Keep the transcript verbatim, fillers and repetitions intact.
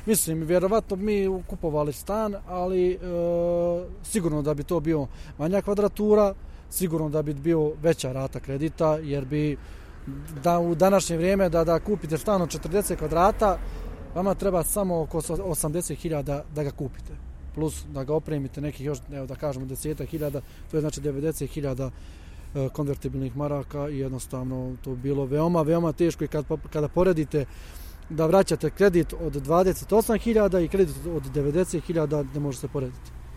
Mislim, vjerovatno mi kupovali stan, ali e, sigurno da bi to bio manja kvadratura, sigurno da bi bio veća rata kredita, jer bi da u današnje vrijeme da, da kupite stan od četrdeset kvadrata, vama treba samo oko osamdeset hiljada da ga kupite. Plus da ga opremite nekih još, evo da kažemo, deset hiljada, to je znači devedeset hiljada e, konvertibilnih maraka i jednostavno to bilo veoma, veoma teško i kad, kada poredite da vraćate kredit od dvadeset osam hiljada i kredit od devedeset hiljada ne može se porediti.